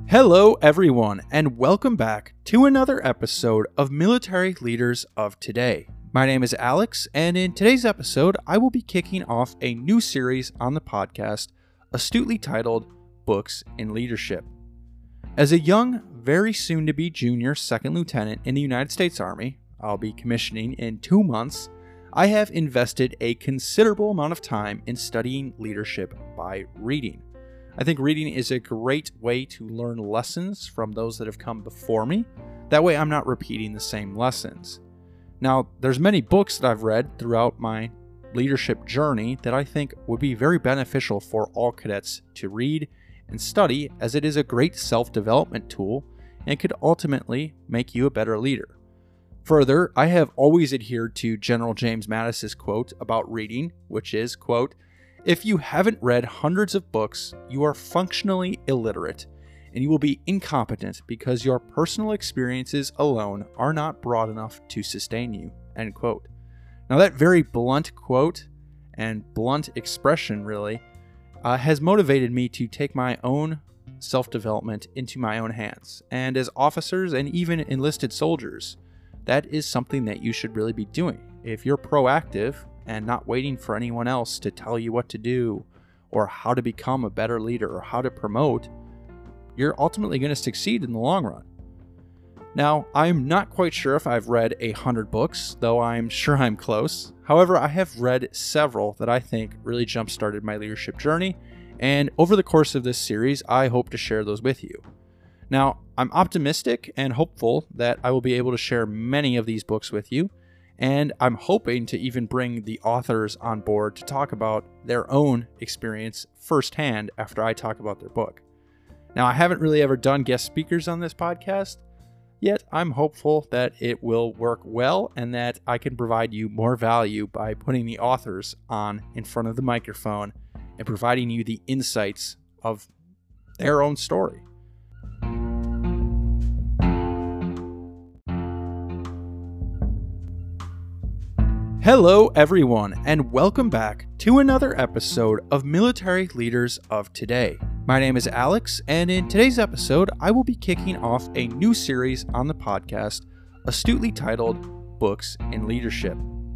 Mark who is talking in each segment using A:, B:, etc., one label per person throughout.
A: Hello everyone, and welcome back to another episode of Military Leaders of Today. My name is Alex, and in today's episode, I will be kicking off a new series on the podcast, astutely titled Books in Leadership. As a young, very soon-to-be junior second lieutenant in the United States Army, I'll be commissioning in 2 months, I have invested a considerable amount of time in studying leadership by reading. I think reading is a great way to learn lessons from those that have come before me. That way I'm not repeating the same lessons. Now, there's many books that I've read throughout my leadership journey that I think would be very beneficial for all cadets to read and study, as it is a great self-development tool and could ultimately make you a better leader. Further, I have always adhered to General James Mattis's quote about reading, which is, quote, "If you haven't read hundreds of books, you are functionally illiterate, and you will be incompetent because your personal experiences alone are not broad enough to sustain you." End quote. Now that very blunt quote and blunt expression really has motivated me to take my own self-development into my own hands. And as officers and even enlisted soldiers, that is something that you should really be doing. If you're proactive and not waiting for anyone else to tell you what to do or how to become a better leader or how to promote, you're ultimately going to succeed in the long run. Now, I'm not quite sure if I've read 100 books, though I'm sure I'm close. However, I have read several that I think really jump-started my leadership journey, and over the course of this series, I hope to share those with you. Now, I'm optimistic and hopeful that I will be able to share many of these books with you, and I'm hoping to even bring the authors on board to talk about their own experience firsthand after I talk about their book. Now, I haven't really ever done guest speakers on this podcast, yet I'm hopeful that it will work well and that I can provide you more value by putting the authors on in front of the microphone and providing you the insights of their own story. Hello everyone, and welcome back to another episode of Military Leaders of Today. My name is Alex, and in today's episode, I will be kicking off a new series on the podcast, astutely titled Books in Leadership.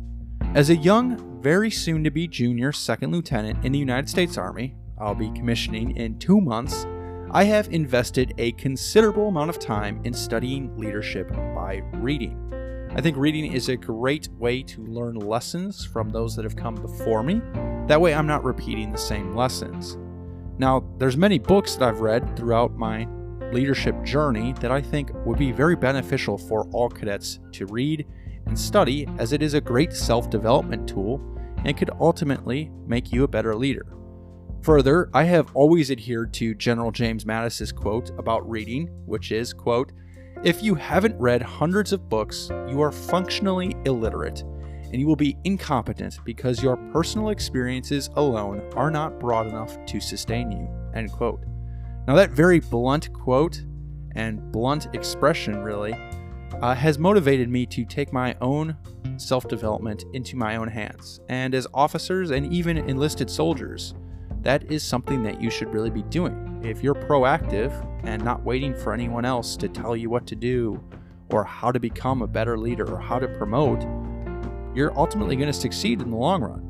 A: As a young, very soon-to-be junior second lieutenant in the United States Army, I'll be commissioning in 2 months, I have invested a considerable amount of time in studying leadership by reading. I think reading is a great way to learn lessons from those that have come before me. That way I'm not repeating the same lessons. Now, there's many books that I've read throughout my leadership journey that I think would be very beneficial for all cadets to read and study, as it is a great self-development tool and could ultimately make you a better leader. Further, I have always adhered to General James Mattis's quote about reading, which is, quote, "If you haven't read hundreds of books, you are functionally illiterate, and you will be incompetent because your personal experiences alone are not broad enough to sustain you." End quote. Now that very blunt quote and blunt expression really has motivated me to take my own self-development into my own hands. And as officers and even enlisted soldiers, that is something that you should really be doing. If you're proactive and not waiting for anyone else to tell you what to do or how to become a better leader or how to promote, you're ultimately going to succeed in the long run.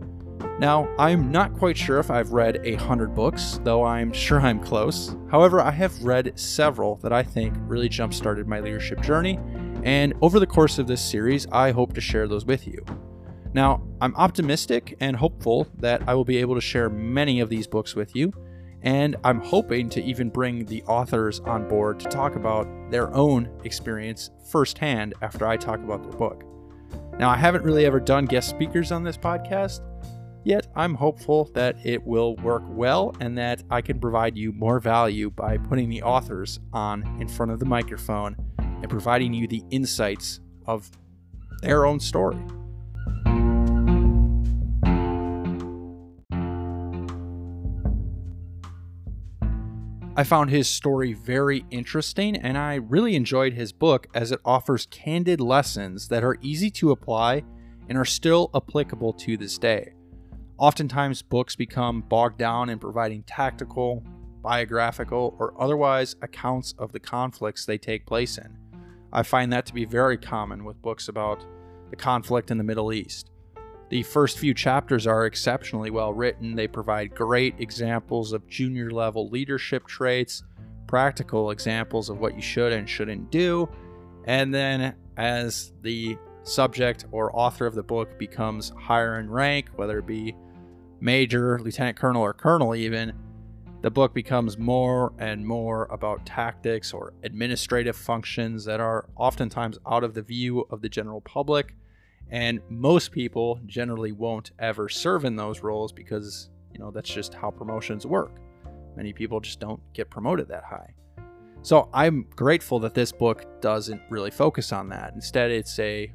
A: Now, I'm not quite sure if I've read 100 books, though I'm sure I'm close. However, I have read several that I think really jump-started my leadership journey, and over the course of this series, I hope to share those with you. Now, I'm optimistic and hopeful that I will be able to share many of these books with you, and I'm hoping to even bring the authors on board to talk about their own experience firsthand after I talk about their book. Now, I haven't really ever done guest speakers on this podcast, yet I'm hopeful that it will work well and that I can provide you more value by putting the authors on in front of the microphone and providing you the insights of their own story. I found his story very interesting, and I really enjoyed his book as it offers candid lessons that are easy to apply and are still applicable to this day. Oftentimes, books become bogged down in providing tactical, biographical, or otherwise accounts of the conflicts they take place in. I find that to be very common with books about the conflict in the Middle East. The first few chapters are exceptionally well written. They provide great examples of junior level leadership traits, practical examples of what you should and shouldn't do. And then as the subject or author of the book becomes higher in rank, whether it be major, lieutenant colonel, or colonel even, the book becomes more and more about tactics or administrative functions that are oftentimes out of the view of the general public. And most people generally won't ever serve in those roles because, that's just how promotions work. Many people just don't get promoted that high. So I'm grateful that this book doesn't really focus on that. Instead, it's a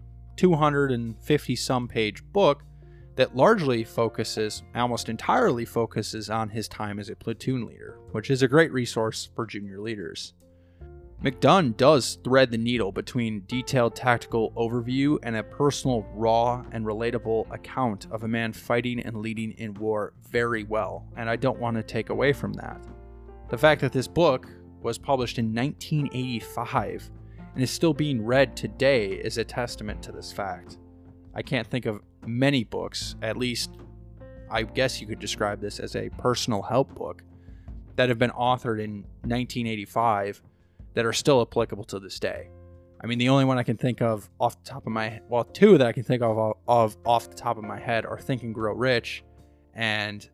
A: 250 some page book that largely almost entirely focuses on his time as a platoon leader, which is a great resource for junior leaders. McDunn does thread the needle between detailed tactical overview and a personal, raw, and relatable account of a man fighting and leading in war very well, and I don't want to take away from that. The fact that this book was published in 1985 and is still being read today is a testament to this fact. I can't think of many books, at least I guess you could describe this as a personal help book, that have been authored in 1985 that are still applicable to this day. I mean, the only one I can think of off the top of my head, well, two that I can think of off the top of my head are Think and Grow Rich and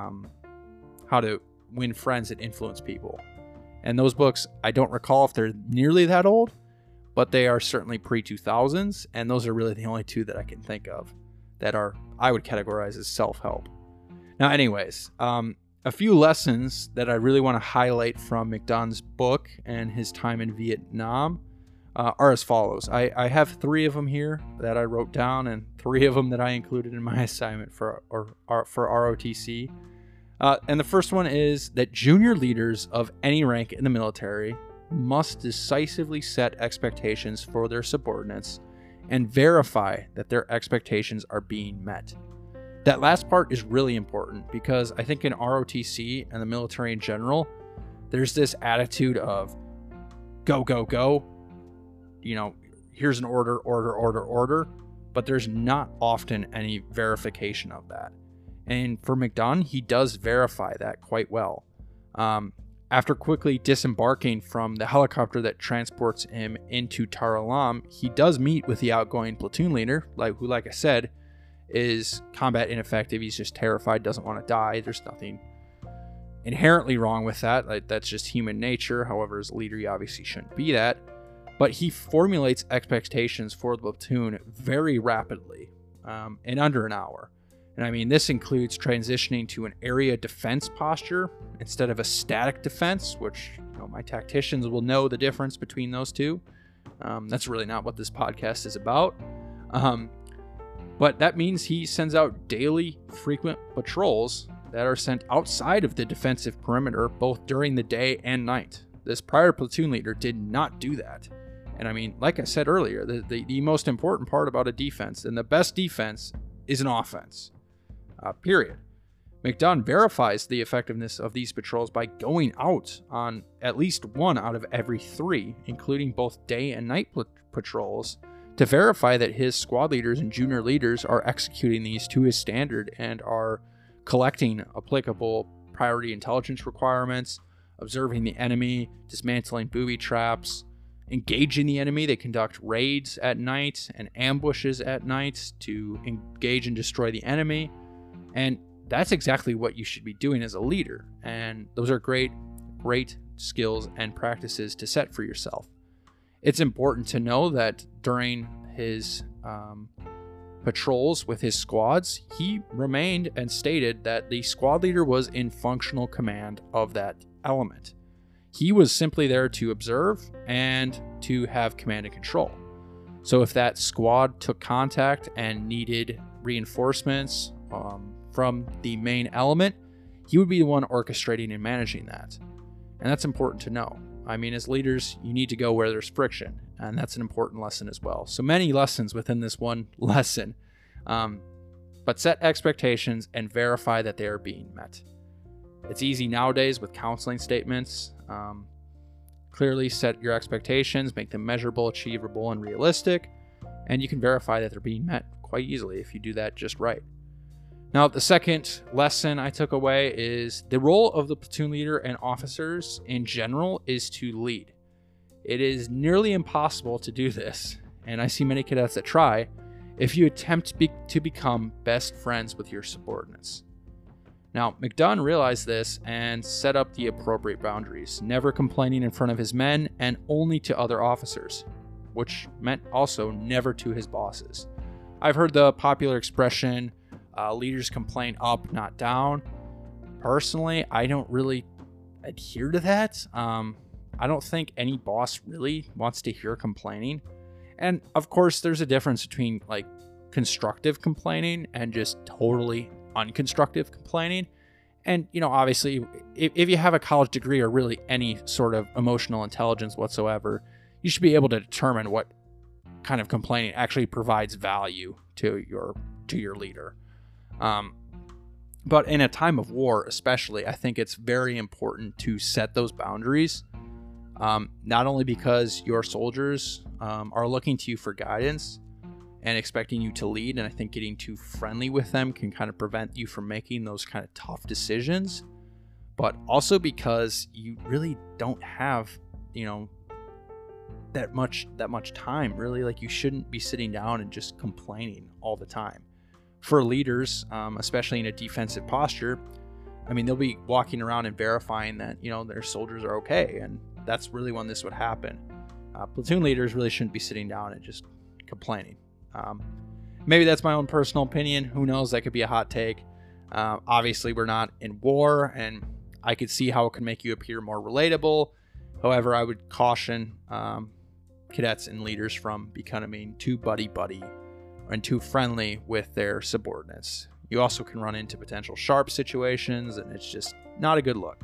A: How to Win Friends and Influence People. And those books, I don't recall if they're nearly that old, but they are certainly pre-2000s, and those are really the only two that I can think of that I would categorize as self-help. Now, anyways, a few lessons that I really want to highlight from McDunn's book and his time in Vietnam are as follows. I have 3 of them here that I wrote down, and 3 of them that I included in my assignment for ROTC. And the first one is that junior leaders of any rank in the military must decisively set expectations for their subordinates and verify that their expectations are being met. That last part is really important because I think in ROTC and the military in general, there's this attitude of go, go, go. Here's an order, but there's not often any verification of that. And for McDunn, he does verify that quite well. After quickly disembarking from the helicopter that transports him into Tar Alam, he does meet with the outgoing platoon leader, who, like I said, is combat ineffective. He's just terrified, doesn't want to die. There's nothing inherently wrong with that. That's just human nature. However, as a leader, you obviously shouldn't be that. But he formulates expectations for the platoon very rapidly, in under an hour. And I mean, this includes transitioning to an area defense posture instead of a static defense, which my tacticians will know the difference between those two. That's really not what this podcast is about. But that means he sends out daily, frequent patrols that are sent outside of the defensive perimeter, both during the day and night. This prior platoon leader did not do that. And I mean, like I said earlier, the most important part about a defense, and the best defense, is an offense. Period. McDunn verifies the effectiveness of these patrols by going out on at least 1 out of every 3, including both day and night patrols, to verify that his squad leaders and junior leaders are executing these to his standard and are collecting applicable priority intelligence requirements, observing the enemy, dismantling booby traps, engaging the enemy. They conduct raids at night and ambushes at night to engage and destroy the enemy. And that's exactly what you should be doing as a leader. And those are great skills and practices to set for yourself. It's important to know that during his patrols with his squads, he remained and stated that the squad leader was in functional command of that element. He was simply there to observe and to have command and control. So if that squad took contact and needed reinforcements from the main element, he would be the one orchestrating and managing that. And that's important to know. I mean, as leaders, you need to go where there's friction, and that's an important lesson as well. So many lessons within this one lesson, but set expectations and verify that they are being met. It's easy nowadays with counseling statements. Clearly set your expectations, make them measurable, achievable, and realistic, and you can verify that they're being met quite easily if you do that just right. Now, the second lesson I took away is the role of the platoon leader and officers in general is to lead. It is nearly impossible to do this, and I see many cadets that try, if you attempt to become best friends with your subordinates. Now, McDunn realized this and set up the appropriate boundaries, never complaining in front of his men and only to other officers, which meant also never to his bosses. I've heard the popular expression, leaders complain up, not down. Personally, I don't really adhere to that. I don't think any boss really wants to hear complaining. And of course, there's a difference between like constructive complaining and just totally unconstructive complaining. And, obviously, if you have a college degree or really any sort of emotional intelligence whatsoever, you should be able to determine what kind of complaining actually provides value to your leader. But in a time of war, especially, I think it's very important to set those boundaries. Not only because your soldiers are looking to you for guidance and expecting you to lead, and I think getting too friendly with them can kind of prevent you from making those kind of tough decisions, but also because you really don't have, that much time, really. Like, you shouldn't be sitting down and just complaining all the time. For leaders, especially in a defensive posture, they'll be walking around and verifying that, their soldiers are okay, and that's really when this would happen. Platoon leaders really shouldn't be sitting down and just complaining. Maybe that's my own personal opinion. Who knows? That could be a hot take. Obviously, we're not in war, and I could see how it could make you appear more relatable. However, I would caution cadets and leaders from becoming too buddy-buddy and too friendly with their subordinates. You also can run into potential sharp situations, and it's just not a good look.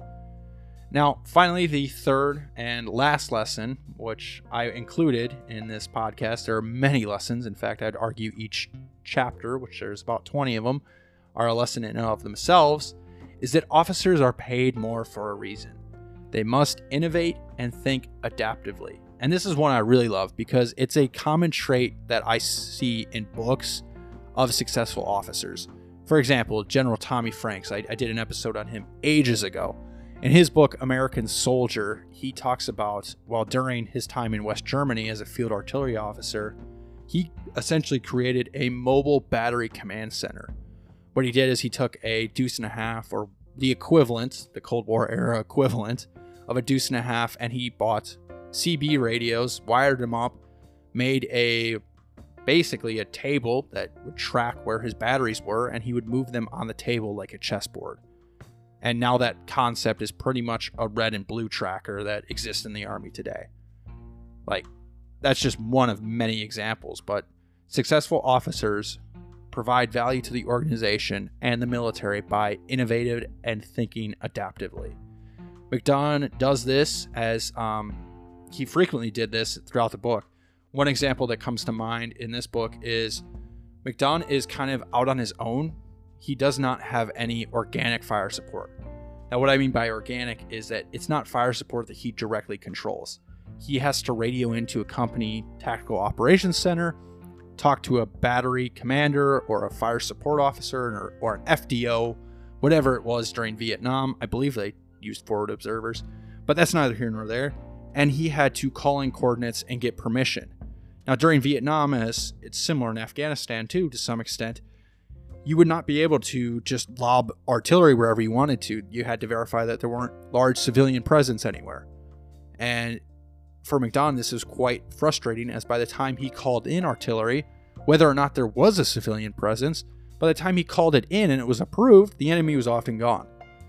A: Now, finally, the third and last lesson, which I included in this podcast. There are many lessons. In fact, I'd argue each chapter, which there's about 20 of them, are a lesson in and of themselves, is that officers are paid more for a reason. They must innovate and think adaptively. And this is one I really love because it's a common trait that I see in books of successful officers. For example, General Tommy Franks. I did an episode on him ages ago. In his book, American Soldier, he talks about, while during his time in West Germany as a field artillery officer, he essentially created a mobile battery command center. What he did is he took a deuce and a half, or the equivalent, the Cold War era equivalent of a deuce and a half, and he bought CB radios, wired them up, made basically a table that would track where his batteries were, and he would move them on the table like a chessboard. And now that concept is pretty much a red and blue tracker that exists in the Army today. Like, that's just one of many examples, but successful officers provide value to the organization and the military by innovative and thinking adaptively. McDunn does this as he frequently did this throughout the book. One example that comes to mind in this book is McDunn is kind of out on his own. He does not have any organic fire support. Now, what I mean by organic is that it's not fire support that he directly controls. He has to radio into a company tactical operations center, talk to a battery commander or a fire support officer or an FDO, whatever it was during Vietnam. I believe they used forward observers, but that's neither here nor there. And he had to call in coordinates and get permission. Now, during Vietnam, as it's similar in Afghanistan too, to some extent, you would not be able to just lob artillery wherever you wanted to. You had to verify that there weren't large civilian presence anywhere. And for McDunn, this is quite frustrating, as by the time he called in artillery, whether or not there was a civilian presence, by the time he called it in and it was approved, the enemy was often gone.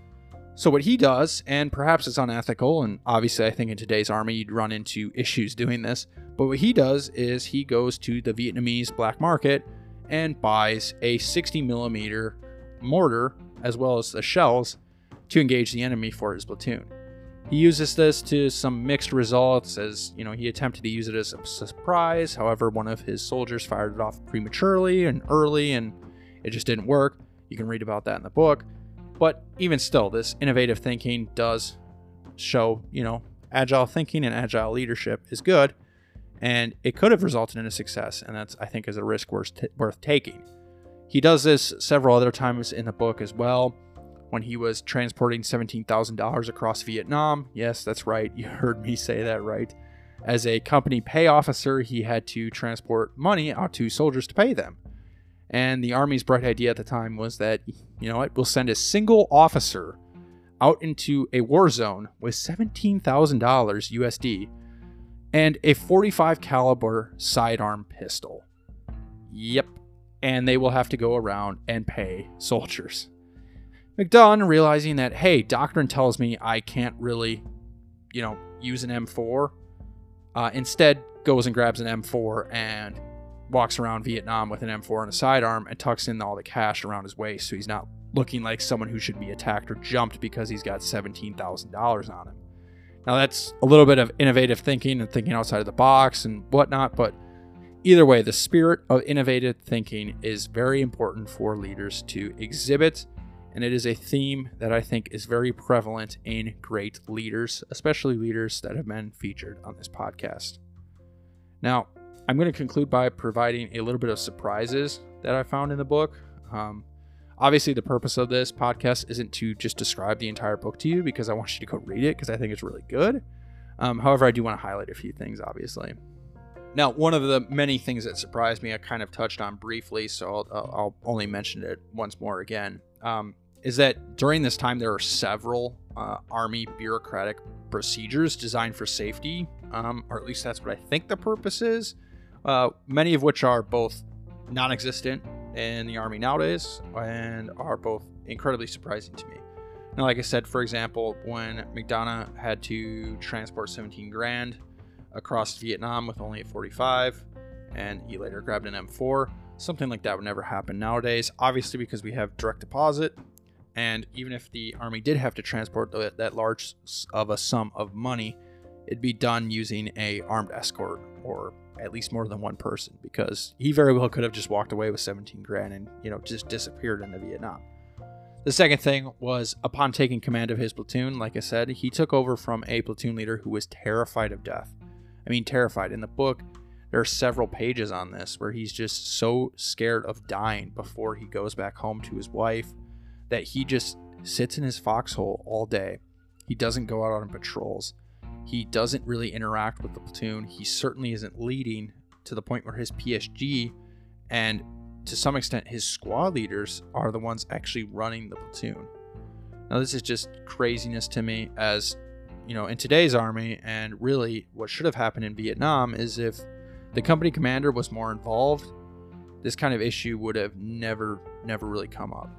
A: So what he does, and perhaps it's unethical, and obviously I think in today's Army you'd run into issues doing this, but what he does is he goes to the Vietnamese black market and buys a 60mm mortar as well as the shells to engage the enemy for his platoon. He uses this to some mixed results, as he attempted to use it as a surprise. However, one of his soldiers fired it off prematurely and early, and it just didn't work. You can read about that in the book. But even still, this innovative thinking does show, agile thinking and agile leadership is good, and it could have resulted in a success, and that's, I think, is a risk worth taking. He does this several other times in the book as well. When he was transporting $17,000 across Vietnam, yes, that's right, you heard me say that right. As a company pay officer, he had to transport money out to soldiers to pay them. And the Army's bright idea at the time was that, we'll send a single officer out into a war zone with $17,000 USD and a .45 caliber sidearm pistol. Yep. And they will have to go around and pay soldiers. McDunn, realizing that, hey, doctrine tells me I can't really, use an M4, instead goes and grabs an M4 and walks around Vietnam with an M4 and a sidearm and tucks in all the cash around his waist so he's not looking like someone who should be attacked or jumped because he's got $17,000 on him. Now, that's a little bit of innovative thinking and thinking outside of the box and whatnot, but either way, the spirit of innovative thinking is very important for leaders to exhibit, and it is a theme that I think is very prevalent in great leaders, especially leaders that have been featured on this podcast. Now, I'm going to conclude by providing a little bit of surprises that I found in the book. Obviously, the purpose of this podcast isn't to just describe the entire book to you, because I want you to go read it because I think it's really good. However, I do want to highlight a few things, obviously. Now, one of the many things that surprised me, I kind of touched on briefly, so I'll only mention it once more again, is that during this time, there are several Army bureaucratic procedures designed for safety, or at least that's what I think the purpose is, many of which are both non-existent in the Army nowadays and are both incredibly surprising to me. Now, like I said, for example, when McDonough had to transport 17 grand across Vietnam with only a .45, and he later grabbed an M4, something like that would never happen nowadays, obviously because we have direct deposit, and even if the Army did have to transport that large of a sum of money, it'd be done using a armed escort, or at least more than one person, because he very well could have just walked away with 17 grand and, just disappeared into Vietnam. The second thing was, upon taking command of his platoon, like I said, he took over from a platoon leader who was terrified of death. I mean, terrified. In the book, there are several pages on this where he's just so scared of dying before he goes back home to his wife that he just sits in his foxhole all day. He doesn't go out on patrols. He doesn't really interact with the platoon. He certainly isn't leading, to the point where his PSG and to some extent his squad leaders are the ones actually running the platoon. Now, this is just craziness to me, as in today's Army, and really what should have happened in Vietnam is if the company commander was more involved, this kind of issue would have never really come up.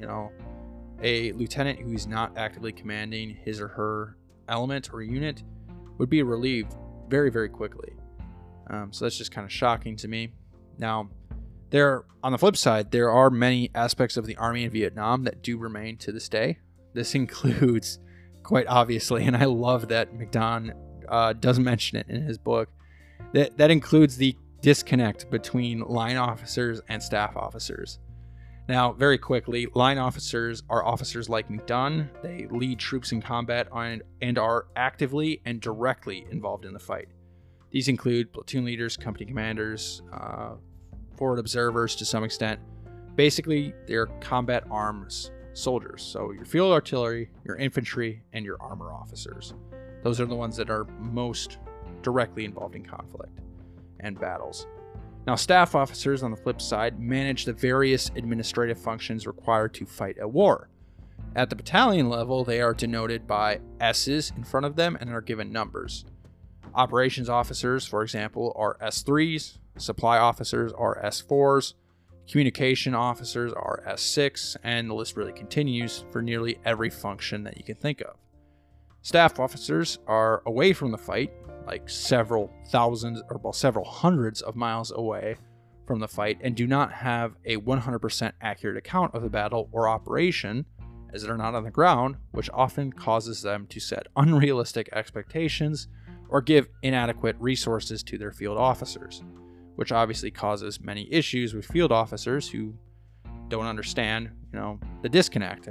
A: A lieutenant who is not actively commanding his or her element or unit would be relieved very, very quickly. So that's just kind of shocking to me. Now, on the flip side, there are many aspects of the Army in Vietnam that do remain to this day. This includes, quite obviously, and I love that McDonald does mention it in his book, that includes the disconnect between line officers and staff officers. Now, very quickly, line officers are officers like McDunn. They lead troops in combat and are actively and directly involved in the fight. These include platoon leaders, company commanders, forward observers to some extent. Basically, they're combat arms soldiers. So your field artillery, your infantry, and your armor officers. Those are the ones that are most directly involved in conflict and battles. Now, staff officers, on the flip side, manage the various administrative functions required to fight a war. At the battalion level, they are denoted by S's in front of them and are given numbers. Operations officers, for example, are S3s, supply officers are S4s, communication officers are S6, and the list really continues for nearly every function that you can think of. Staff officers are away from the fight, like several hundreds of miles away from the fight, and do not have a 100% accurate account of the battle or operation, as they're not on the ground, which often causes them to set unrealistic expectations or give inadequate resources to their field officers, which obviously causes many issues with field officers who don't understand, the disconnect and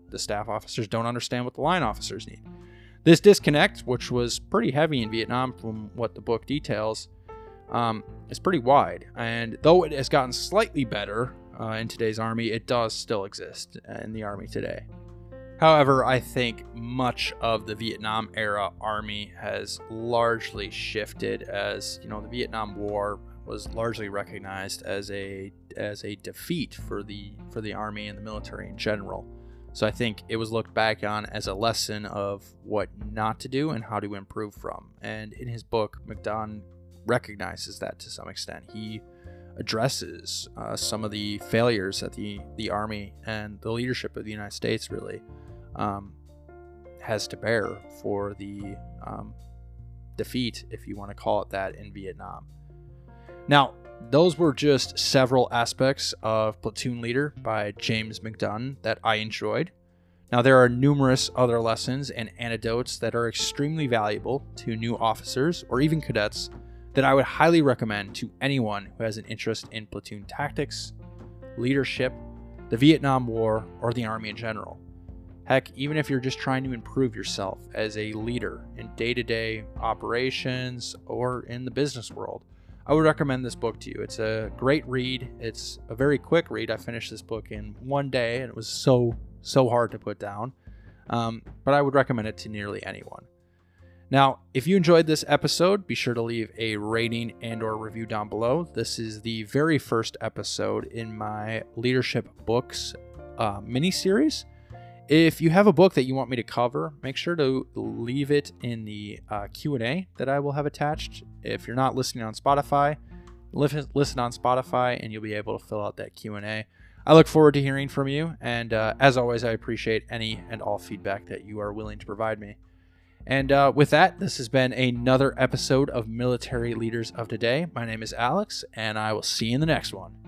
A: the staff officers don't understand what the line officers need. This disconnect, which was pretty heavy in Vietnam from what the book details, is pretty wide. And though it has gotten slightly better in today's Army, it does still exist in the Army today. However, I think much of the Vietnam era Army has largely shifted, as the Vietnam War was largely recognized as a defeat for the Army and the military in general. So I think it was looked back on as a lesson of what not to do and how to improve from. And in his book, MacDonald recognizes that to some extent. He addresses some of the failures that the Army and the leadership of the United States really has to bear for the defeat, if you want to call it that, in Vietnam. Now, those were just several aspects of Platoon Leader by James MacDonald that I enjoyed. Now, there are numerous other lessons and anecdotes that are extremely valuable to new officers or even cadets that I would highly recommend to anyone who has an interest in platoon tactics, leadership, the Vietnam War, or the Army in general. Heck, even if you're just trying to improve yourself as a leader in day-to-day operations or in the business world, I would recommend this book to you. It's a great read. It's a very quick read. I finished this book in one day, and it was so hard to put down. But I would recommend it to nearly anyone. Now, if you enjoyed this episode, be sure to leave a rating and/or review down below. This is the very first episode in my Leadership Books mini-series. If you have a book that you want me to cover, make sure to leave it in the Q&A that I will have attached. If you're not listening on Spotify, listen on Spotify and you'll be able to fill out that Q&A. I look forward to hearing from you, and as always, I appreciate any and all feedback that you are willing to provide me. And with that, this has been another episode of Military Leaders of Today. My name is Alex, and I will see you in the next one.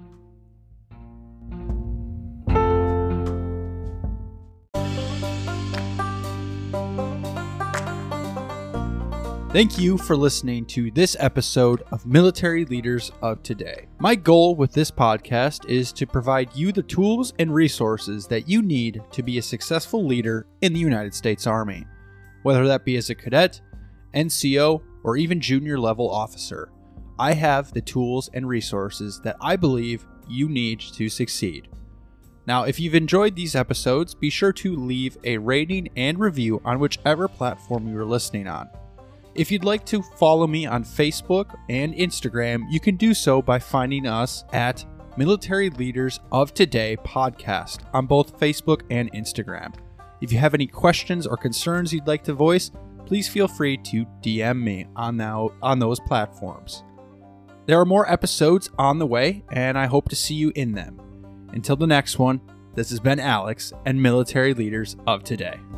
A: Thank you for listening to this episode of Military Leaders of Today. My goal with this podcast is to provide you the tools and resources that you need to be a successful leader in the United States Army, whether that be as a cadet, NCO, or even junior level officer. I have the tools and resources that I believe you need to succeed. Now, if you've enjoyed these episodes, be sure to leave a rating and review on whichever platform you are listening on. If you'd like to follow me on Facebook and Instagram, you can do so by finding us at Military Leaders of Today Podcast on both Facebook and Instagram. If you have any questions or concerns you'd like to voice, please feel free to DM me on those platforms. There are more episodes on the way, and I hope to see you in them. Until the next one, this has been Alex and Military Leaders of Today.